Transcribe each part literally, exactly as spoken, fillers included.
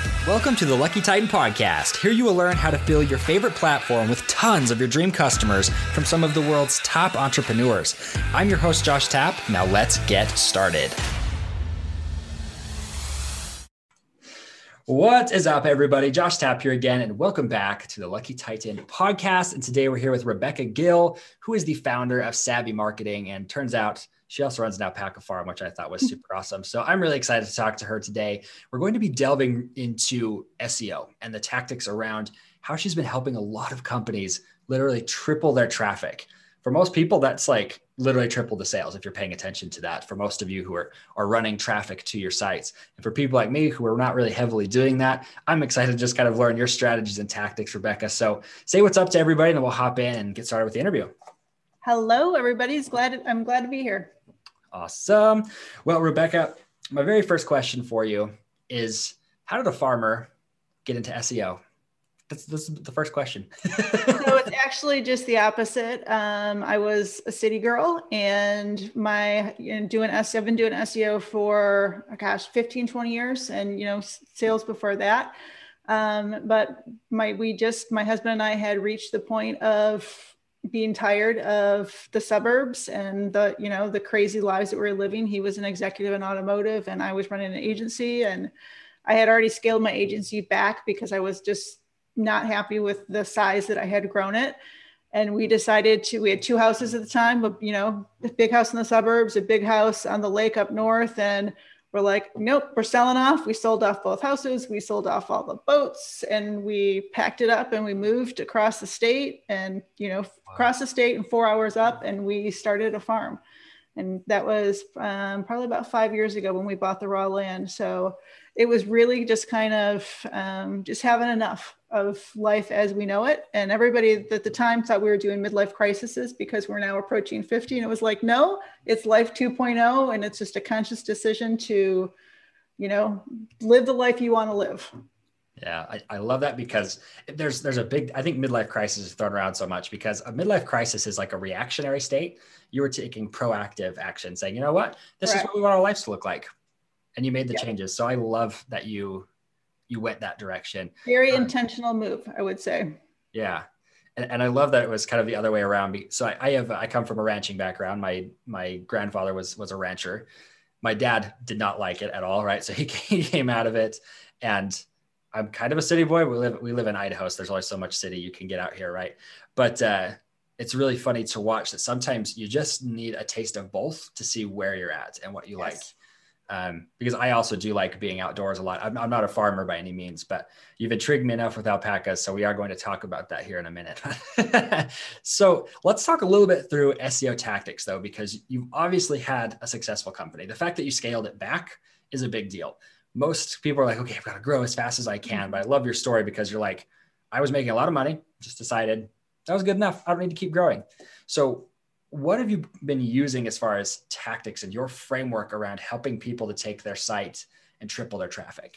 Welcome to the Lucky Titan Podcast. Here you will learn how to fill your favorite platform with tons of your dream customers from some of the world's top entrepreneurs. I'm your host, Josh Tapp. Now let's get started. What is up, everybody? Josh Tapp here again, and welcome back to the Lucky Titan Podcast. And today we're here with Rebecca Gill, who is the founder of Savvy Marketing, and turns out she also runs an alpaca farm, which I thought was super awesome. So I'm really excited to talk to her today. We're going to be delving into S E O and the tactics around how she's been helping a lot of companies literally triple their traffic. For most people, that's like literally triple the sales if you're paying attention to that. For most of you who are, are running traffic to your sites. And for people like me who are not really heavily doing that, I'm excited to just kind of learn your strategies and tactics, Rebecca. So say what's up to everybody, and then we'll hop in and get started with the interview. Hello, everybody. Glad, I'm glad to be here. Awesome. Well, Rebecca, my very first question for you is, how did a farmer get into S E O? That's, that's the first question. So it's actually just the opposite. Um, I was a city girl, and my you know, doing S E O, I've been doing S E O for, oh gosh, fifteen, twenty years, and, you know, sales before that. Um, but my, we just, my husband and I had reached the point of being tired of the suburbs and the, you know, the crazy lives that we were living. He was an executive in automotive, and I was running an agency, and I had already scaled my agency back because I was just not happy with the size that I had grown it. And we decided to, we had two houses at the time, but, you know, a big house in the suburbs, a big house on the lake up north. And we're like, nope, we're selling off. We sold off both houses. We sold off all the boats, and we packed it up and we moved across the state and, you know, wow. across the state and four hours up, and we started a farm. And that was um, probably about five years ago when we bought the raw land. So it was really just kind of um, just having enough of life as we know it. And everybody at the time thought we were doing midlife crises because we're now approaching fifty. And it was like, no, it's life two point oh. And it's just a conscious decision to, you know, live the life you want to live. Yeah, I, I love that, because there's there's a big, I think midlife crisis is thrown around so much because a midlife crisis is like a reactionary state. You were taking proactive action, saying, you know what, this Correct. Is what we want our lives to look like. And you made the yep. changes. So I love that you you went that direction. Very um, intentional move, I would say. Yeah. And, and I love that it was kind of the other way around. So I, I have, I come from a ranching background. My, my grandfather was, was a rancher. My dad did not like it at all. Right. So he, he came out of it, and I'm kind of a city boy. We live, we live in Idaho. So there's only so much city you can get out here. Right. But uh, it's really funny to watch that sometimes you just need a taste of both to see where you're at and what you yes. like. Um, because I also do like being outdoors a lot. I'm, I'm not a farmer by any means, but you've intrigued me enough with alpacas. So we are going to talk about that here in a minute. So let's talk a little bit through S E O tactics though, because you've obviously had a successful company. The fact that you scaled it back is a big deal. Most people are like, okay, I've got to grow as fast as I can. But I love your story because you're like, I was making a lot of money, just decided that was good enough. I don't need to keep growing. So what have you been using as far as tactics and your framework around helping people to take their site and triple their traffic?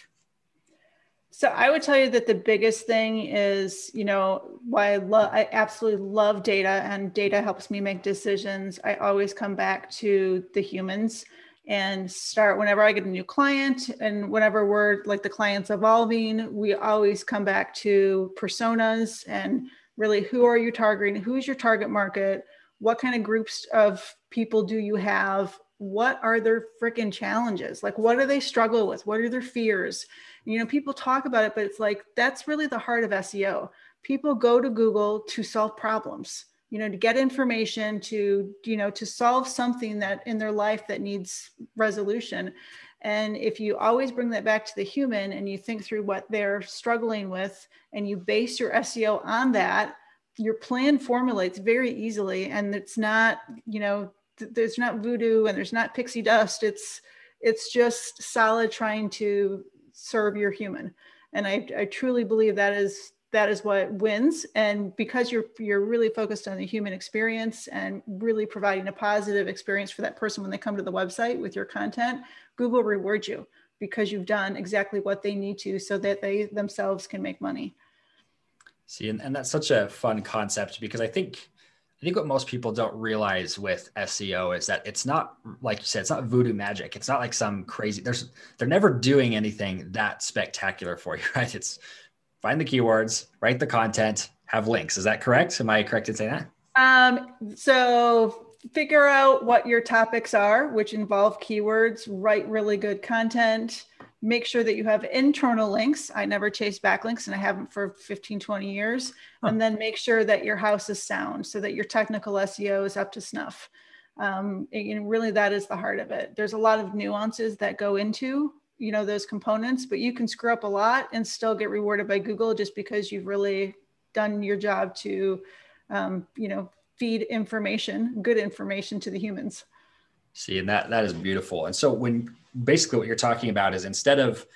So I would tell you that the biggest thing is, you know, why I love, I absolutely love data, and data helps me make decisions. I always come back to the humans and start whenever I get a new client, and whenever we're like the client's evolving, we always come back to personas and really, who are you targeting? Who's your target market? What kind of groups of people do you have? What are their freaking challenges? Like, what do they struggle with? What are their fears? You know, people talk about it, but it's like, that's really the heart of S E O. People go to Google to solve problems, you know, to get information, to, you know, to solve something that in their life that needs resolution. And if you always bring that back to the human and you think through what they're struggling with, and you base your S E O on that, your plan formulates very easily. And it's not, you know, th- there's not voodoo and there's not pixie dust. It's, it's just solid trying to serve your human. And I, I truly believe that is, that is what wins. And because you're, you're really focused on the human experience and really providing a positive experience for that person when they come to the website with your content, Google rewards you because you've done exactly what they need to so that they themselves can make money. See, and, and that's such a fun concept, because I think think what most people don't realize with S E O is that it's not, like you said, it's not voodoo magic. It's not like some crazy, there's, they're never doing anything that spectacular for you, right? It's find the keywords, write the content, have links. Is that correct? Am I correct in saying that? Um, so figure out what your topics are, which involve keywords, write really good content, make sure that you have internal links. I never chase backlinks and I haven't for fifteen, twenty years. Huh. And then make sure that your house is sound so that your technical S E O is up to snuff. Um, and really that is the heart of it. There's a lot of nuances that go into, you know, those components, but you can screw up a lot and still get rewarded by Google just because you've really done your job to, um, you know, feed information, good information to the humans. See, and that, that is beautiful. And so when basically what you're talking about is instead of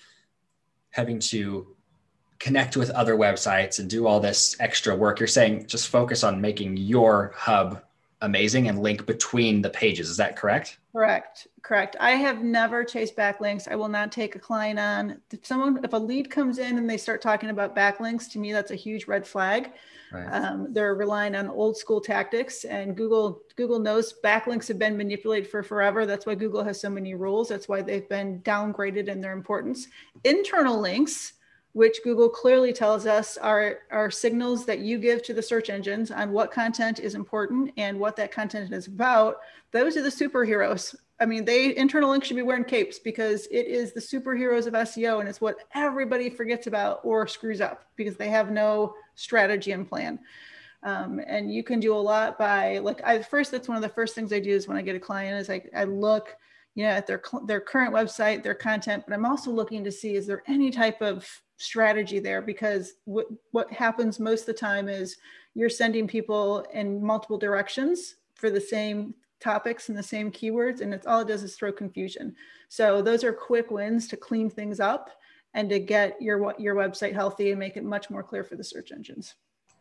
having to connect with other websites and do all this extra work, you're saying just focus on making your hub amazing and link between the pages. Is that correct? Correct. Correct. I have never chased backlinks. I will not take a client on. If someone, if a lead comes in and they start talking about backlinks, to me, that's a huge red flag. Right. Um, they're relying on old school tactics, and Google, Google knows backlinks have been manipulated for forever. That's why Google has so many rules. That's why they've been downgraded in their importance. Internal links, which Google clearly tells us are, are signals that you give to the search engines on what content is important and what that content is about. Those are the superheroes. I mean, they internal links should be wearing capes because it is the superheroes of S E O, and it's what everybody forgets about or screws up because they have no strategy and plan. Um, and you can do a lot by, like, I first, that's one of the first things I do is when I get a client is I, I look, you know, at their, their current website, their content, but I'm also looking to see, is there any type of strategy there? Because what, what happens most of the time is you're sending people in multiple directions for the same topics and the same keywords, and it's all it does is throw confusion. So those are quick wins to clean things up and to get your, your website healthy and make it much more clear for the search engines.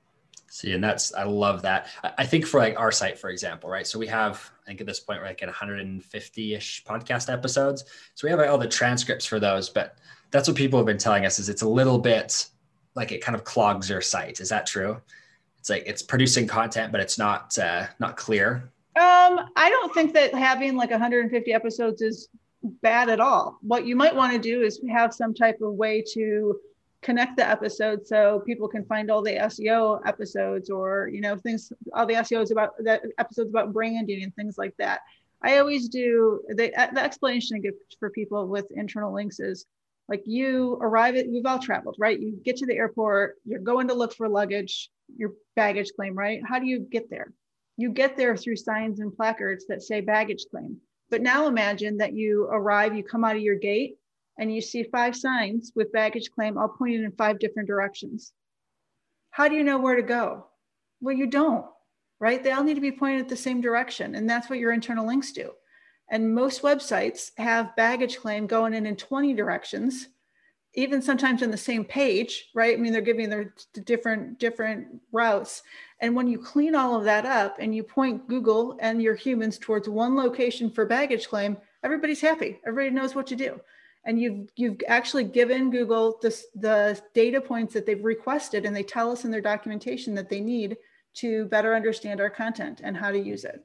See, and that's, I love that. I think for like our site, for example, right? So we have, I think at this point, we're like at one hundred fifty-ish podcast episodes. So we have like all the transcripts for those, but that's what people have been telling us is it's a little bit like it kind of clogs your site. Is that true? It's like, it's producing content, but it's not, uh, not clear. Um, I don't think that having like one hundred fifty episodes is bad at all. What you might want to do is have some type of way to connect the episodes so people can find all the S E O episodes, or, you know, things, all the S E Os about that episodes about branding and things like that. I always do the, the explanation I give for people with internal links is like, you arrive at, we've all traveled, right? You get to the airport, you're going to look for luggage, your baggage claim, right? How do you get there? You get there through signs and placards that say baggage claim. But now imagine that you arrive, you come out of your gate and you see five signs with baggage claim all pointed in five different directions. How do you know where to go? Well, you don't, right? They all need to be pointed at the same direction. And that's what your internal links do. And most websites have baggage claim going in in twenty directions, even sometimes on the same page, right? I mean, they're giving their different, different routes. And when you clean all of that up and you point Google and your humans towards one location for baggage claim, everybody's happy. Everybody knows what to do. And you've, you've actually given Google this, the data points that they've requested, and they tell us in their documentation that they need to better understand our content and how to use it.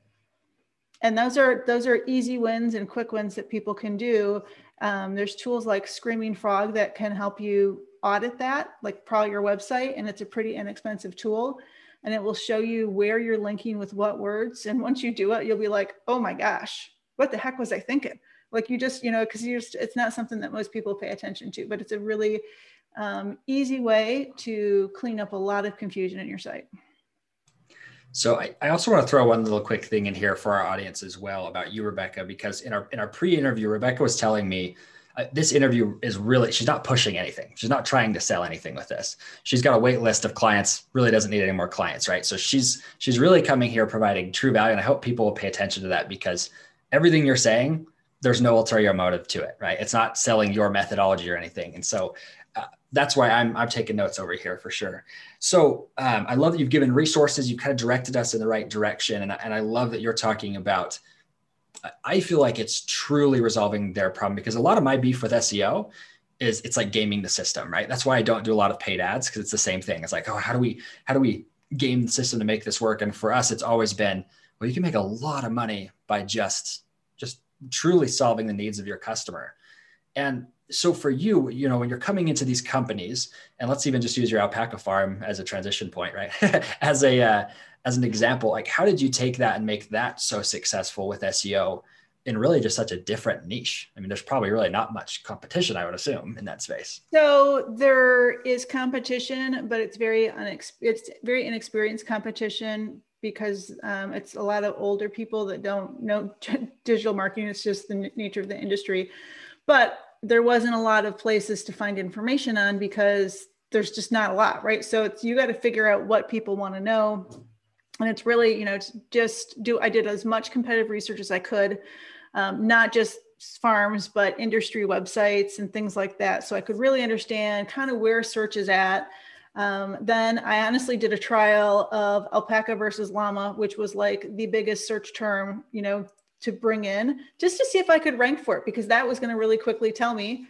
And those are, those are easy wins and quick wins that people can do. Um, there's tools like Screaming Frog that can help you audit that, like crawl your website, and it's a pretty inexpensive tool. And it will show you where you're linking with what words. And once you do it, you'll be like, oh my gosh, what the heck was I thinking? Like you just, you know, because you're just, it's not something that most people pay attention to, but it's a really um, easy way to clean up a lot of confusion in your site. So I, I also want to throw one little quick thing in here for our audience as well about you, Rebecca, because in our in our pre-interview, Rebecca was telling me uh, this interview is really, she's not pushing anything. She's not trying to sell anything with this. She's got a wait list of clients, really doesn't need any more clients, right? So she's she's really coming here providing true value. And I hope people will pay attention to that, because everything you're saying, there's no ulterior motive to it, right? It's not selling your methodology or anything. And so uh, that's why I'm, I'm taking notes over here for sure. So um, I love that you've given resources. You've kind of directed us in the right direction. And, and I love that you're talking about, I feel like it's truly resolving their problem, because a lot of my beef with S E O is it's like gaming the system, right? That's why I don't do a lot of paid ads, because it's the same thing. It's like, oh, how do we, how do we game system to make this work. And for us, it's always been, well, you can make a lot of money by just, just truly solving the needs of your customer. And so for you, you know, when you're coming into these companies, and let's even just use your alpaca farm as a transition point, right? as a, uh, as an example, like how did you take that and make that so successful with S E O in really just such a different niche? I mean, there's probably really not much competition, I would assume, in that space. So there is competition, but it's very unex- it's very inexperienced competition because um, it's a lot of older people that don't know digital marketing. It's just the nature of the industry. But there wasn't a lot of places to find information on because there's just not a lot, right? So it's, you got to figure out what people want to know. And it's really, you know, it's just do, I did as much competitive research as I could, um, not just farms, but industry websites and things like that. So I could really understand kind of where search is at. Um, then I honestly did a trial of alpaca versus llama, which was like the biggest search term, you know, to bring in just to see if I could rank for it, because that was going to really quickly tell me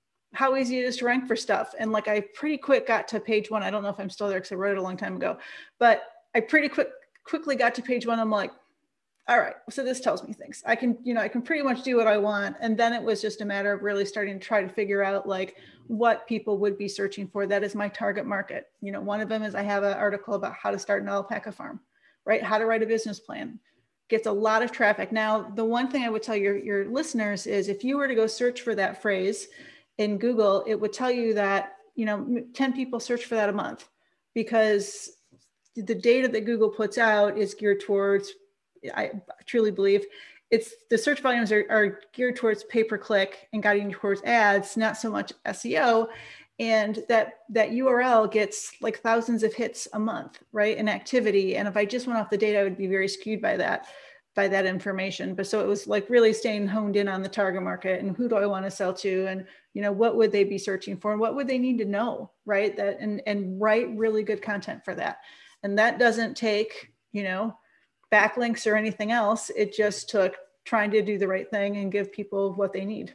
how easy it is to rank for stuff. And like, I pretty quick got to page one. I don't know if I'm still there because I wrote it a long time ago, but I pretty quick, quickly got to page one. I'm like, all right, so this tells me things. I can, you know, I can pretty much do what I want. And then it was just a matter of really starting to try to figure out like what people would be searching for. That is my target market. You know, one of them is I have an article about how to start an alpaca farm, right? How to write a business plan. Gets a lot of traffic. Now, the one thing I would tell your, your listeners is if you were to go search for that phrase in Google, it would tell you that, you know, ten people search for that a month, because the data that Google puts out is geared towards, I truly believe it's the search volumes are, are geared towards pay-per-click and guiding towards ads, not so much S E O. And that, that U R L gets like thousands of hits a month, right? And activity. And if I just went off the data, I would be very skewed by that, by that information. But so it was like really staying honed in on the target market and who do I want to sell to? And, you know, what would they be searching for? And what would they need to know, right? That, and, and write really good content for that. And that doesn't take, you know, backlinks or anything else. It just took trying to do the right thing and give people what they need.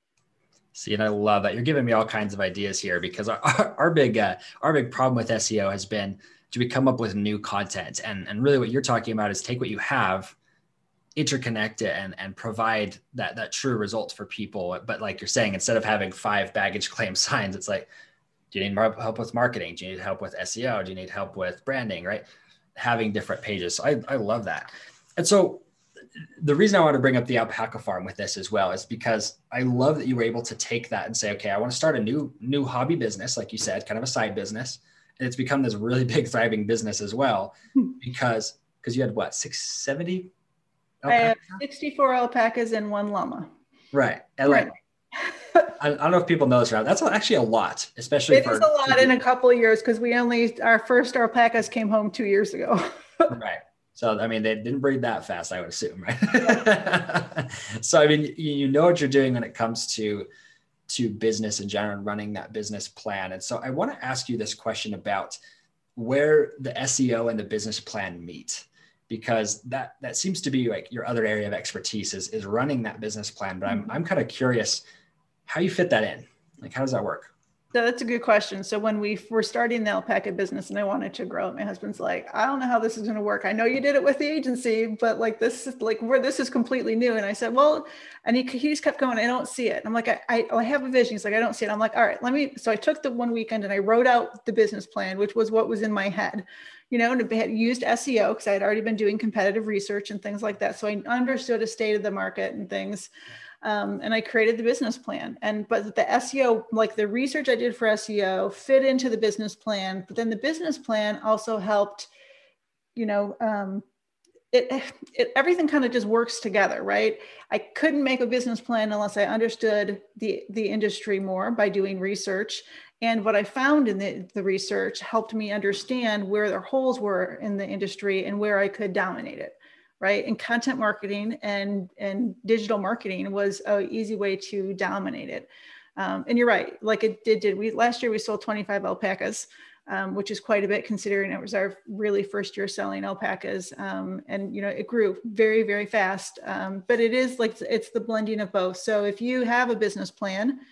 See, and I love that you're giving me all kinds of ideas here, because our, our, our big uh, our big problem with S E O has been to we come up with new content, and and really what you're talking about is take what you have, interconnect it, and and provide that that true result for people. But like you're saying, instead of having five baggage claim signs, it's like, do you need more help with marketing? Do you need help with S E O? Do you need help with branding? Right? Having different pages. So I I love that, and so. The reason I want to bring up the alpaca farm with this as well is because I love that you were able to take that and say, okay, I want to start a new, new hobby business, like you said, kind of a side business. And it's become this really big thriving business as well, because, because you had what, six, seventy? I have sixty-four alpacas and one llama. Right. And like, I, I don't know if people know this, right? That's actually a lot, especially it for- is a lot in a couple of years, because we only, our first alpacas came home two years ago. Right. So, I mean, they didn't breed that fast, I would assume, right? So, I mean, you know what you're doing when it comes to, to business in general and running that business plan. And so I want to ask you this question about where the S E O and the business plan meet, because that, that seems to be like your other area of expertise is, is running that business plan. But I'm, I'm kind of curious how you fit that in. Like, how does that work? So that's a good question. So when we were starting the alpaca business and I wanted to grow it, my husband's like, I don't know how this is going to work. I know you did it with the agency, but like this is like where this is completely new. And I said, well, and he, he just kept going, I don't see it. I'm like, I, I, I have a vision. He's like, I don't see it. I'm like, all right, let me. So I took the one weekend and I wrote out the business plan, which was what was in my head, you know, and I had used S E O because I had already been doing competitive research and things like that. So I understood a state of the market and things. Um, and I created the business plan. And but the S E O, like the research I did for S E O fit into the business plan, but then the business plan also helped, you know, um, it, it everything kind of just works together, right? I couldn't make a business plan unless I understood the, the industry more by doing research. And what I found in the, the research helped me understand where the holes were in the industry and where I could dominate it. Right. And content marketing and, and digital marketing was an easy way to dominate it. Um, and you're right. Like it did, did we last year we sold twenty-five alpacas, um, which is quite a bit considering it was our really first year selling alpacas. Um, and, you know, it grew very, very fast. Um, but it is like, it's the blending of both. So if you have a business plan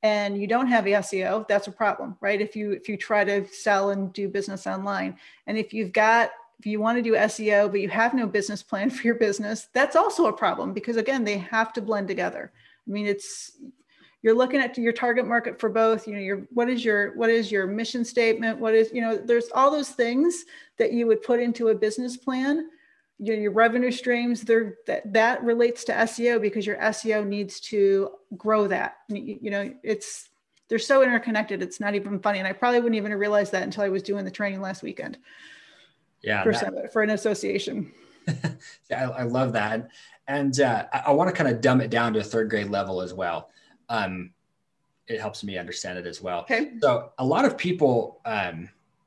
and you don't have S E O, that's a problem, right? If you if you try to sell and do business online, and if you've got if you want to do S E O but you have no business plan for your business, that's also a problem, because again, they have to blend together. I mean, it's you're looking at your target market for both. You know, your what is your what is your mission statement? What is, you know, there's all those things that you would put into a business plan. Your, your revenue streams, there that that relates to S E O, because your S E O needs to grow that. You, you know, it's they're so interconnected. It's not even funny, and I probably wouldn't even have realized that until I was doing the training last weekend. Yeah, for that, some, for an association. yeah, I, I love that, and uh, I, I want to kind of dumb it down to a third grade level as well. Um, it helps me understand it as well. Okay. So a lot of people, um,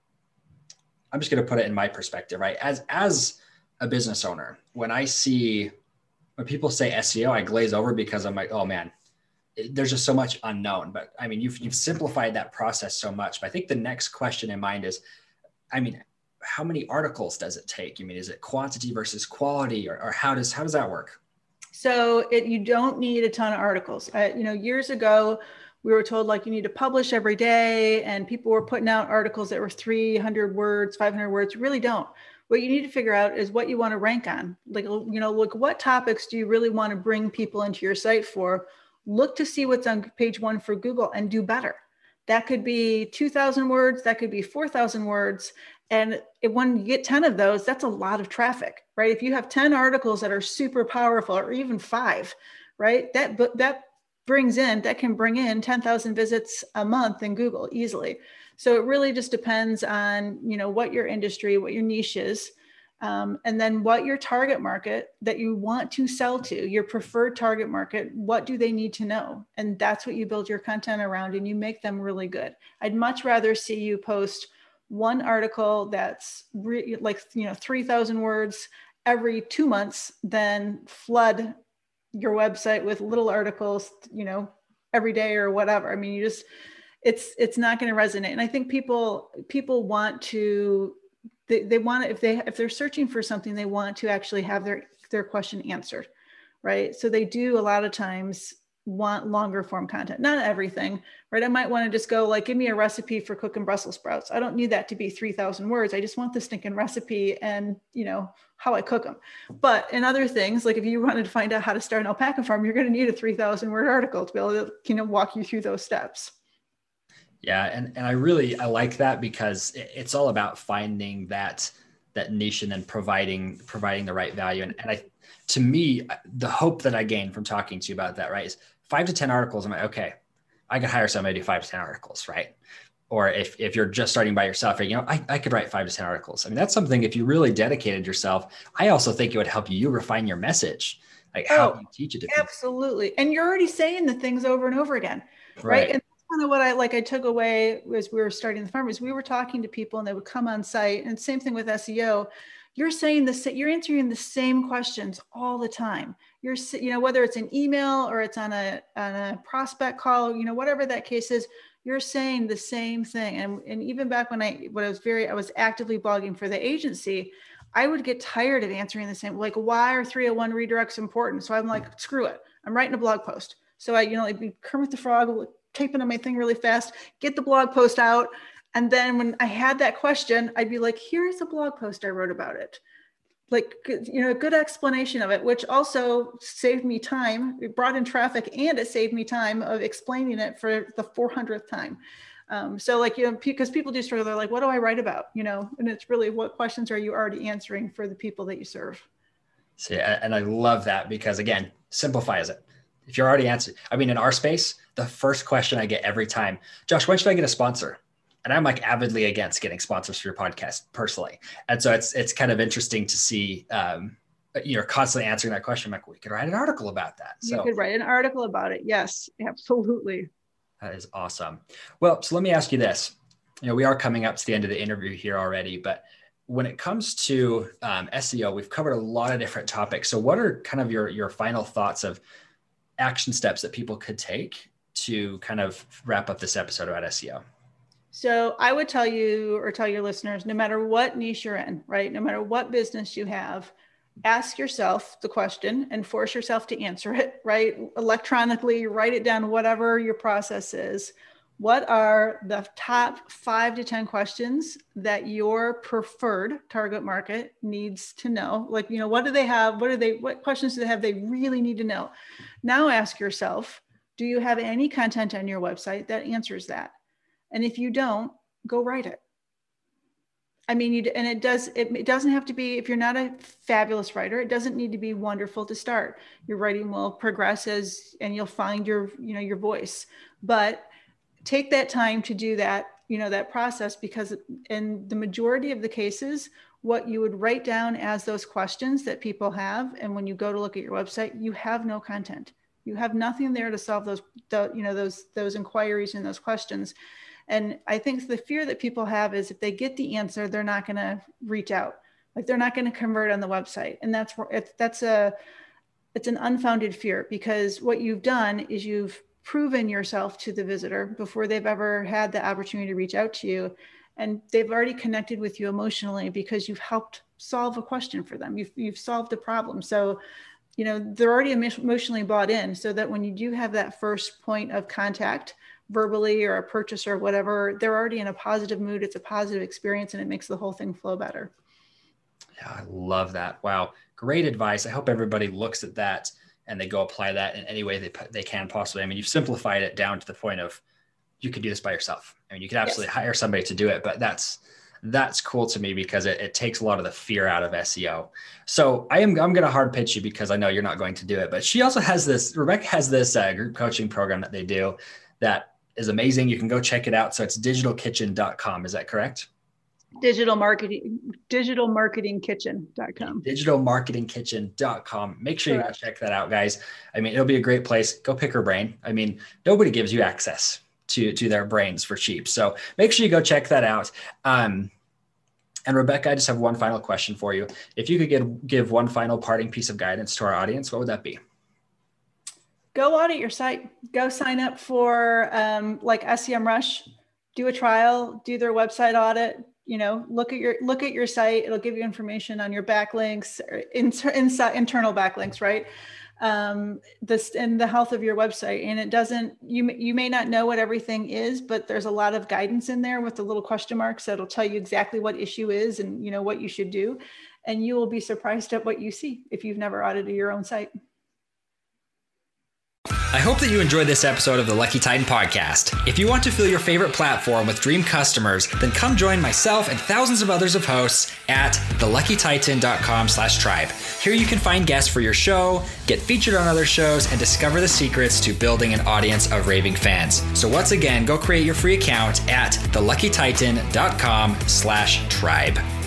I'm just going to put it in my perspective, right? As as a business owner, when I see when people say S E O, I glaze over, because I'm like, oh man, it, there's just so much unknown. But I mean, you've you've simplified that process so much. But I think the next question in mind is, I mean, how many articles does it take? I mean, is it quantity versus quality, or, or how does how does that work? So it you don't need a ton of articles. I, you know, years ago, we were told like you need to publish every day, and people were putting out articles that were three hundred words, five hundred words. You really don't. What you need to figure out is what you want to rank on. Like, you know, look, what topics do you really want to bring people into your site for? Look to see what's on page one for Google and do better. That could be two thousand words. That could be four thousand words. And if, when you get ten of those, that's a lot of traffic, right? If you have ten articles that are super powerful, or even five, right? That, that brings in, that can bring in ten thousand visits a month in Google easily. So it really just depends on, you know, what your industry, what your niche is, um, and then what your target market that you want to sell to, your preferred target market, what do they need to know? And that's what you build your content around, and you make them really good. I'd much rather see you post one article that's re- like, you know, three thousand words every two months than flood your website with little articles, you know, every day or whatever. I mean, you just, it's it's not going to resonate. And I think people people want to they, they want to, if they if they're searching for something, they want to actually have their their question answered, right? So they do a lot of times want longer form content. Not everything, right? I might want to just go like, give me a recipe for cooking Brussels sprouts. I don't need that to be three thousand words. I just want the stinking recipe and, you know, how I cook them. But in other things, like if you wanted to find out how to start an alpaca farm, you're going to need a three thousand word article to be able to, you know, walk you through those steps. Yeah. And, and I really, I like that, because it's all about finding that, that niche, and then providing, providing the right value. And, and I, to me, the hope that I gain from talking to you about that, right, is five to ten articles. I'm like, okay, I could hire somebody to do five to ten articles, right? Or if, if you're just starting by yourself, you know, I, I could write five to ten articles. I mean, that's something, if you really dedicated yourself, I also think it would help you refine your message, like how Oh, you teach it to people. absolutely. And you're already saying the things over and over again, right? Right. And that's kind of what I like I took away as we were starting the farm, is we were talking to people and they would come on site, and same thing with S E O. You're saying this, you're answering the same questions all the time. You're, you know, whether it's an email or it's on a, on a prospect call, you know, whatever that case is, you're saying the same thing. And, and even back when I, when I was very, I was actively blogging for the agency, I would get tired of answering the same, like, why are three oh one redirects important? So I'm like, screw it. I'm writing a blog post. So I, you know, I'd be Kermit the Frog, typing on my thing really fast, get the blog post out. And then when I had that question, I'd be like, here's a blog post I wrote about it. Like, you know, a good explanation of it, which also saved me time. It brought in traffic, and it saved me time of explaining it for the four hundredth time. Um, so like, you know, because people do struggle, they're like, what do I write about? You know, and it's really, what questions are you already answering for the people that you serve? See, and I love that, because again, simplifies it. If you're already answering, I mean, in our space, the first question I get every time, Josh, when should I get a sponsor? And I'm like avidly against getting sponsors for your podcast personally. And so it's, it's kind of interesting to see, um, you're constantly answering that question. I'm like, we could write an article about that. You so, could write an article about it. Yes, absolutely. That is awesome. Well, so let me ask you this. You know, we are coming up to the end of the interview here already, but when it comes to um, S E O, we've covered a lot of different topics. So what are kind of your, your final thoughts of action steps that people could take to kind of wrap up this episode about S E O? So I would tell you, or tell your listeners, no matter what niche you're in, right? No matter what business you have, ask yourself the question and force yourself to answer it, right? Electronically, write it down, whatever your process is. What are the top five to ten questions that your preferred target market needs to know? Like, you know, what do they have? What are they, what questions do they have they really need to know? Now ask yourself, do you have any content on your website that answers that? And if you don't, go write it. I mean, you, and it does, it, it doesn't have to be, if you're not a fabulous writer, it doesn't need to be wonderful to start. Your writing will progress as, and you'll find your, you know, your voice, but take that time to do that, you know, that process, because in the majority of the cases, what you would write down as those questions that people have, and when you go to look at your website, you have no content. You have nothing there to solve those, the, you know, those, those inquiries and those questions. And I think the fear that people have is if they get the answer, they're not going to reach out. Like they're not going to convert on the website. And that's where it's, that's a, it's an unfounded fear, because what you've done is you've proven yourself to the visitor before they've ever had the opportunity to reach out to you. And they've already connected with you emotionally because you've helped solve a question for them. You've, you've solved a problem. So, you know, they're already emotionally bought in, so that when you do have that first point of contact verbally or a purchase or whatever, they're already in a positive mood. It's a positive experience and it makes the whole thing flow better. Yeah, I love that. Wow. Great advice. I hope everybody looks at that and they go apply that in any way they they can possibly. I mean, you've simplified it down to the point of you could do this by yourself. I mean, you could absolutely yes. hire somebody to do it, but that's, that's cool to me because it, it takes a lot of the fear out of S E O. So I am, I'm going to hard pitch you because I know you're not going to do it, but she also has this, Rebecca has this uh, group coaching program that they do that is amazing. You can go check it out. So it's digital kitchen dot com. Is that correct? Digital marketing, digital marketing kitchen dot com. digital marketing kitchen dot com. Make sure Correct. You go check that out, guys. I mean, it'll be a great place. Go pick her brain. I mean, nobody gives you access to, to their brains for cheap. So make sure you go check that out. Um, and Rebecca, I just have one final question for you. If you could give, give one final parting piece of guidance to our audience, what would that be? Go audit your site. Go sign up for um, like SEMrush, do a trial, do their website audit. You know, look at your, look at your site. It'll give you information on your backlinks, inter, inside, internal backlinks, right? Um, this and the health of your website. And it doesn't, you, you may not know what everything is, but there's a lot of guidance in there with the little question marks that'll tell you exactly what issue is and, you know, what you should do. And you will be surprised at what you see if you've never audited your own site. I hope that you enjoyed this episode of the Lucky Titan podcast. If you want to fill your favorite platform with dream customers, then come join myself and thousands of others of hosts at the lucky titan dot com slash tribe. Here you can find guests for your show, get featured on other shows, and discover the secrets to building an audience of raving fans. So once again, go create your free account at the lucky titan dot com slash tribe.